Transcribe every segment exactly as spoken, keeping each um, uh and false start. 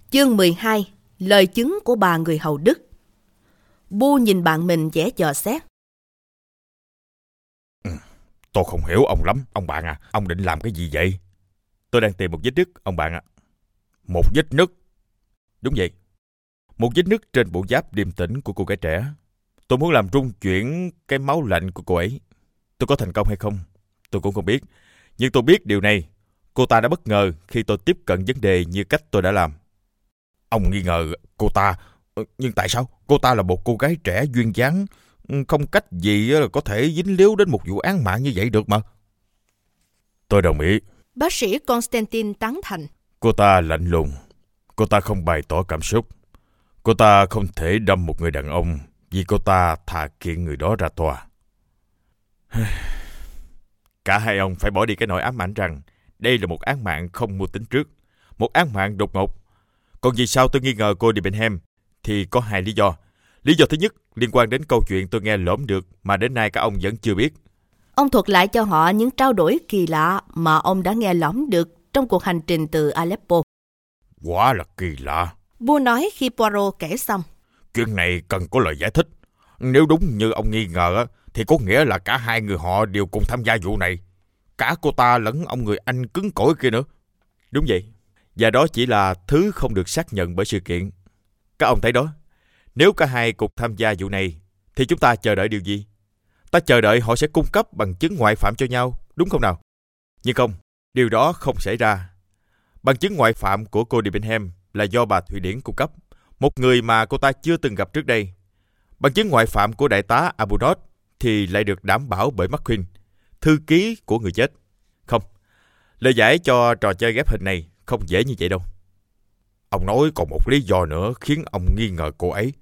Chương mười hai. Lời chứng của bà người hầu Đức. Bu nhìn bạn mình vẻ dò xét. Ừ, tôi không hiểu ông lắm, ông bạn à. Ông định làm cái gì vậy? Tôi đang tìm một vết nứt, ông bạn ạ. À. Một vết nứt? Đúng vậy. Một vết nứt trên bộ giáp điềm tĩnh của cô gái trẻ. Tôi muốn làm rung chuyển cái máu lạnh của cô ấy. Tôi có thành công hay không, tôi cũng không biết. Nhưng tôi biết điều này. Cô ta đã bất ngờ khi tôi tiếp cận vấn đề như cách tôi đã làm. Ông nghi ngờ cô ta, nhưng tại sao? Cô ta là một cô gái trẻ duyên dáng, không cách gì có thể dính líu đến một vụ án mạng như vậy được mà. Tôi đồng ý. Bác sĩ Constantine tán thành. Cô ta lạnh lùng. Cô ta không bày tỏ cảm xúc. Cô ta không thể đâm một người đàn ông vì cô ta thà kiện người đó ra tòa. Cả hai ông phải bỏ đi cái nỗi ám ảnh rằng đây là một án mạng không mưu tính trước, một án mạng đột ngột. Còn vì sao tôi nghi ngờ cô Debenham thì có hai lý do. Lý do thứ nhất liên quan đến câu chuyện tôi nghe lỏm được mà đến nay các ông vẫn chưa biết. Ông thuật lại cho họ những trao đổi kỳ lạ mà ông đã nghe lỏm được trong cuộc hành trình từ Aleppo. Quả là kỳ lạ, Bu nói khi Poirot kể xong. Chuyện này cần có lời giải thích. Nếu đúng như ông nghi ngờ thì có nghĩa là cả hai người họ đều cùng tham gia vụ này. Cả cô ta lẫn ông người Anh cứng cỏi kia nữa. Đúng vậy. Và đó chỉ là thứ không được xác nhận bởi sự kiện. Các ông thấy đó. Nếu cả hai cùng tham gia vụ này thì chúng ta chờ đợi điều gì? Ta chờ đợi họ sẽ cung cấp bằng chứng ngoại phạm cho nhau, đúng không nào? Nhưng không, điều đó không xảy ra. Bằng chứng ngoại phạm của cô Debenham là do bà Thụy Điển cung cấp, một người mà cô ta chưa từng gặp trước đây. Bằng chứng ngoại phạm của đại tá Abunot thì lại được đảm bảo bởi McQueen, thư ký của người chết. Không, lời giải cho trò chơi ghép hình này không dễ như vậy đâu. Ông nói còn một lý do nữa khiến ông nghi ngờ cô ấy.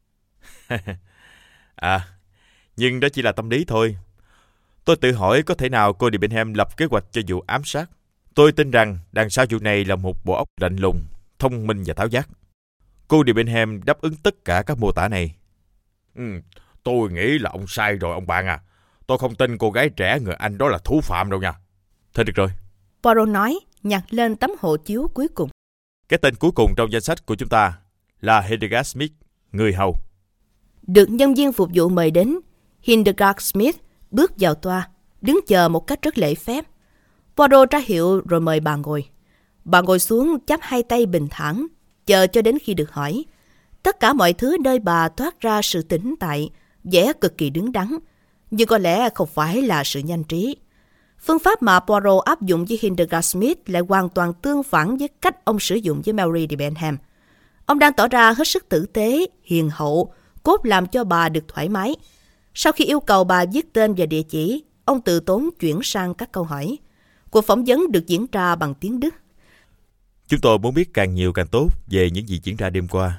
À, nhưng đó chỉ là tâm lý thôi. Tôi tự hỏi có thể nào cô Debenham lập kế hoạch cho vụ ám sát. Tôi tin rằng đằng sau vụ này là một bộ óc lạnh lùng, thông minh và tháo vát. Cô Debenham đáp ứng tất cả các mô tả này. Ừ, tôi nghĩ là ông sai rồi ông bạn à. Tôi không tin cô gái trẻ người Anh đó là thủ phạm đâu nha. Thôi được rồi. Poirot nói, nhặt lên tấm hộ chiếu cuối cùng. Cái tên cuối cùng trong danh sách của chúng ta là Hildegard Smith, người hầu. Được nhân viên phục vụ mời đến, Hildegard Smith bước vào toa, đứng chờ một cách rất lễ phép. Poirot ra hiệu rồi mời bà ngồi. Bà ngồi xuống chắp hai tay bình thản, chờ cho đến khi được hỏi. Tất cả mọi thứ nơi bà toát ra sự tĩnh tại, vẻ cực kỳ đứng đắn, nhưng có lẽ không phải là sự nhanh trí. Phương pháp mà Poirot áp dụng với Hildegard Smith lại hoàn toàn tương phản với cách ông sử dụng với Mary Debenham. Ông đang tỏ ra hết sức tử tế, hiền hậu, cốt làm cho bà được thoải mái. Sau khi yêu cầu bà viết tên và địa chỉ, ông từ tốn chuyển sang các câu hỏi. Cuộc phỏng vấn được diễn ra bằng tiếng Đức. Chúng tôi muốn biết càng nhiều càng tốt về những gì diễn ra đêm qua.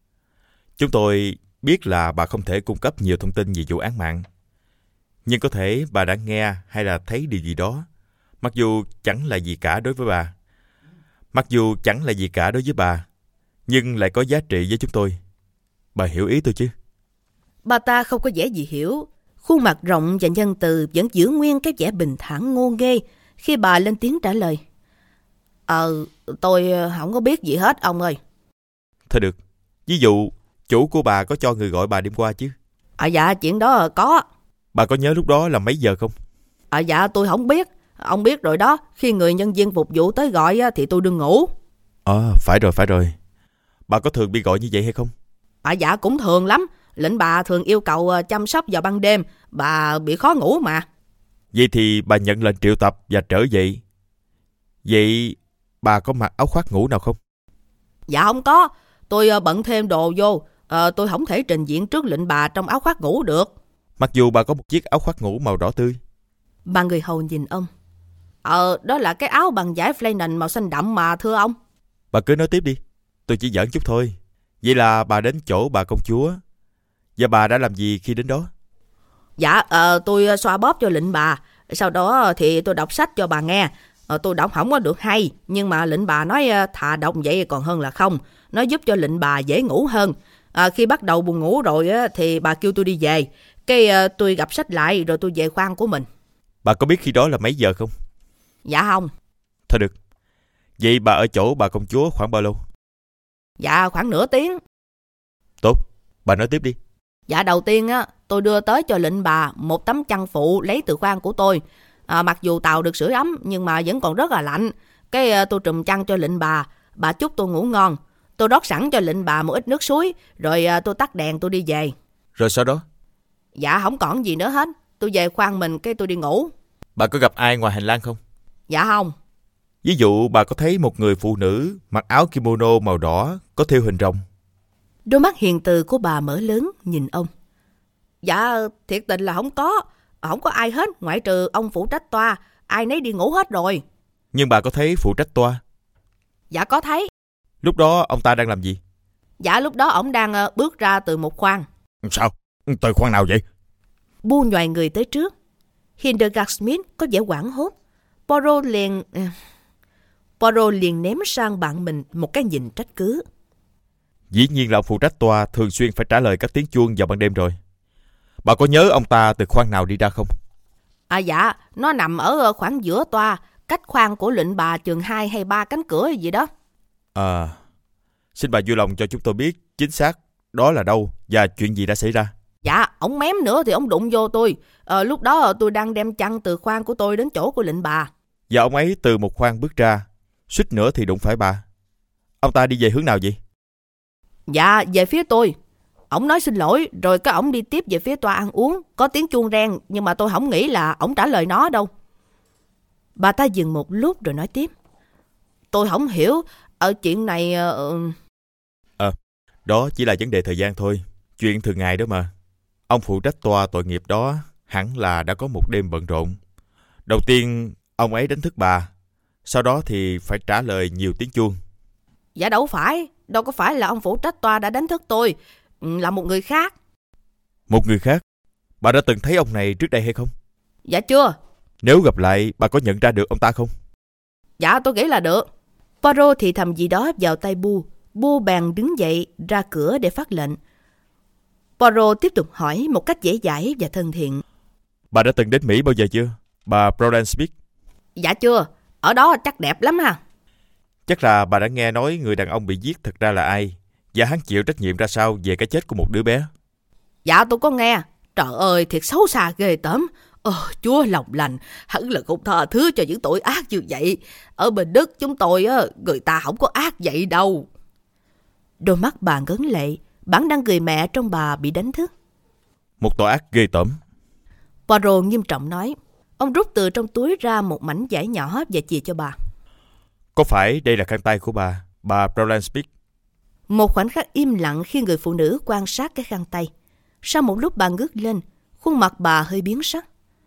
Chúng tôi biết là bà không thể cung cấp nhiều thông tin về vụ án mạng. Nhưng có thể bà đã nghe hay là thấy điều gì đó, mặc dù chẳng là gì cả đối với bà. Mặc dù chẳng là gì cả đối với bà, nhưng lại có giá trị với chúng tôi. Bà hiểu ý tôi chứ? Bà ta không có vẻ gì hiểu. Khuôn mặt rộng và nhân từ vẫn giữ nguyên cái vẻ bình thản ngô nghê khi bà lên tiếng trả lời. Ờ, tôi không có biết gì hết ông ơi. Thôi được. Ví dụ, chủ của bà có cho người gọi bà đêm qua chứ? À dạ, chuyện đó có. Bà có nhớ lúc đó là mấy giờ không? À dạ, tôi không biết. Ông biết rồi đó, khi người nhân viên phục vụ tới gọi thì tôi đừng ngủ. Ờ, à, phải rồi, phải rồi. Bà có thường bị gọi như vậy hay không? À dạ, cũng thường lắm. Lệnh bà thường yêu cầu chăm sóc vào ban đêm. Bà bị khó ngủ mà. Vậy thì bà nhận lệnh triệu tập và trở dậy. Vậy bà có mặc áo khoác ngủ nào không? Dạ không có. Tôi bận thêm đồ vô. À, tôi không thể trình diện trước lệnh bà trong áo khoác ngủ được. Mặc dù bà có một chiếc áo khoác ngủ màu đỏ tươi. Bà người hầu nhìn ông. Ờ, đó là cái áo bằng vải flannel màu xanh đậm mà thưa ông. Bà cứ nói tiếp đi. Tôi chỉ giỡn chút thôi. Vậy là bà đến chỗ bà công chúa. Và bà đã làm gì khi đến đó? Dạ, ờ, tôi xoa bóp cho lệnh bà. Sau đó thì tôi đọc sách cho bà nghe. Ờ, tôi đọc không có được hay. Nhưng mà lệnh bà nói thà đọc vậy còn hơn là không. Nó giúp cho lệnh bà dễ ngủ hơn. À, khi bắt đầu buồn ngủ rồi thì bà kêu tôi đi về. Cái uh, tôi gặp sách lại rồi tôi về khoang của mình. Bà có biết khi đó là mấy giờ không? Dạ không. Thôi được. Vậy bà ở chỗ bà công chúa khoảng bao lâu? Dạ khoảng nửa tiếng. Tốt, bà nói tiếp đi. Dạ đầu tiên á, tôi đưa tới cho lệnh bà một tấm chăn phụ lấy từ khoang của tôi. À, mặc dù tàu được sưởi ấm nhưng mà vẫn còn rất là lạnh. Cái tôi trùm chăn cho lệnh bà, bà chúc tôi ngủ ngon. Tôi rót sẵn cho lệnh bà một ít nước suối, rồi tôi tắt đèn tôi đi về. Rồi sau đó? Dạ không còn gì nữa hết. Tôi về khoang mình cái tôi đi ngủ. Bà có gặp ai ngoài hành lang không? Dạ không. Ví dụ bà có thấy một người phụ nữ mặc áo kimono màu đỏ có thêu hình rồng. Đôi mắt hiền từ của bà mở lớn nhìn ông. Dạ thiệt tình là không có. Không có ai hết ngoại trừ ông phụ trách toa. Ai nấy đi ngủ hết rồi. Nhưng bà có thấy phụ trách toa? Dạ có thấy. Lúc đó ông ta đang làm gì? Dạ lúc đó ông đang bước ra từ một khoang. Sao? Từ khoang nào vậy? Bu nhoài người tới trước. Hildegard Smith có vẻ hoảng hốt. Poirot liền... Poirot liền ném sang bạn mình một cái nhìn trách cứ. Dĩ nhiên là ông phụ trách toa thường xuyên phải trả lời các tiếng chuông vào ban đêm rồi. Bà có nhớ ông ta từ khoang nào đi ra không? À dạ, nó nằm ở khoảng giữa toa, cách khoang của lệnh bà chừng hai hay ba cánh cửa gì đó. À, xin bà vui lòng cho chúng tôi biết chính xác đó là đâu và chuyện gì đã xảy ra. Dạ, ổng mém nữa thì ổng đụng vô tôi. À, lúc đó tôi đang đem chăn từ khoang của tôi đến chỗ của lệnh bà. Và ông ấy từ một khoang bước ra, suýt nữa thì đụng phải bà. Ông ta đi về hướng nào vậy? Dạ, về phía tôi. Ổng nói xin lỗi, rồi cái ổng đi tiếp về phía toa ăn uống. Có tiếng chuông reng, nhưng mà tôi không nghĩ là ổng trả lời nó đâu. Bà ta dừng một lúc rồi nói tiếp. Tôi không hiểu, ở chuyện này... Ờ, à, đó chỉ là vấn đề thời gian thôi. Chuyện thường ngày đó mà. Ông phụ trách toa tội nghiệp đó hẳn là đã có một đêm bận rộn. Đầu tiên, ông ấy đánh thức bà. Sau đó thì phải trả lời nhiều tiếng chuông. Dạ đâu phải, đâu có phải là ông phụ trách toa đã đánh thức tôi. Là một người khác. Một người khác? Bà đã từng thấy ông này trước đây hay không? Dạ chưa. Nếu gặp lại, bà có nhận ra được ông ta không? Dạ tôi nghĩ là được. Poirot thì thầm gì đó vào tay Bu. Bu bèn đứng dậy ra cửa để phát lệnh. Poirot tiếp tục hỏi một cách dễ dãi và thân thiện. Bà đã từng đến Mỹ bao giờ chưa, bà Prudence Smith? Dạ chưa. Ở đó chắc đẹp lắm ha. Chắc là bà đã nghe nói người đàn ông bị giết thật ra là ai, và hắn chịu trách nhiệm ra sao về cái chết của một đứa bé. Dạ tôi có nghe. Trời ơi thiệt xấu xa ghê tởm. Ờ, Chúa lòng lành, hẳn là không tha thứ cho những tội ác như vậy. Ở bên Đức chúng tôi á, người ta không có ác vậy đâu. Đôi mắt bà ngấn lệ, bản năng người mẹ trong bà bị đánh thức. Một tội ác ghê tởm. Poirot nghiêm trọng nói. Ông rút từ trong túi ra một mảnh vải nhỏ và chìa cho bà. Có phải đây là khăn tay của bà, bà Prudence Smith? Một khoảnh khắc im lặng khi người phụ nữ quan sát cái khăn tay. Sau một lúc bà ngước lên, khuôn mặt bà hơi biến sắc.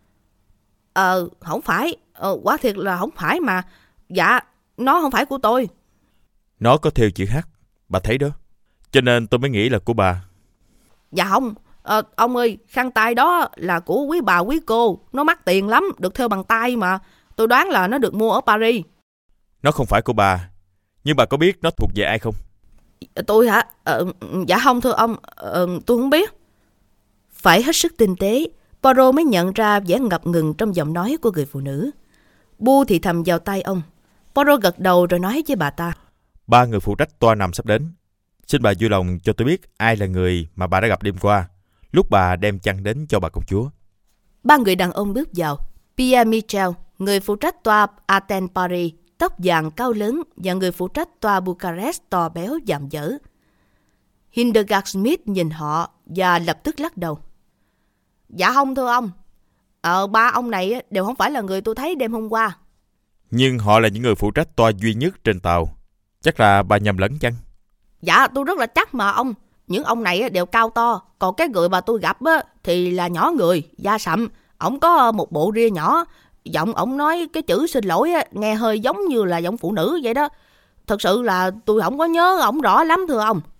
Ờ, không phải, ờ, quả thiệt là không phải mà. Dạ, nó không phải của tôi. Nó có thêu chữ H, bà thấy đó. Cho nên tôi mới nghĩ là của bà. Dạ không, ờ, ông ơi, khăn tay đó là của quý bà quý cô. Nó mắc tiền lắm, được thêu bằng tay mà. Tôi đoán là nó được mua ở Paris. Nó không phải của bà, nhưng bà có biết nó thuộc về ai không? Tôi hả? Ờ, dạ không thưa ông, ờ, tôi không biết. Phải hết sức tinh tế, Poirot mới nhận ra vẻ ngập ngừng trong giọng nói của người phụ nữ. Bu thì thầm vào tay ông. Poirot gật đầu rồi nói với bà ta. Ba người phụ trách toa nằm sắp đến. Xin bà vui lòng cho tôi biết ai là người mà bà đã gặp đêm qua, lúc bà đem chăn đến cho bà công chúa. Ba người đàn ông bước vào. Pierre Michel, người phụ trách toa Athens Paris, tóc vàng cao lớn, và người phụ trách toa Bucharest to béo dạm dở. Hildegard Smith nhìn họ và lập tức lắc đầu. Dạ không thưa ông. Ờ, ba ông này đều không phải là người tôi thấy đêm hôm qua. Nhưng họ là những người phụ trách toa duy nhất trên tàu. Chắc là bà nhầm lẫn chăng? Dạ tôi rất là chắc mà ông. Những ông này đều cao to. Còn cái người mà tôi gặp thì là nhỏ người, da sậm. Ổng có một bộ ria nhỏ. Giọng ổng nói cái chữ xin lỗi nghe hơi giống như là giọng phụ nữ vậy đó. Thật sự là tôi không có nhớ ổng rõ lắm thưa ông.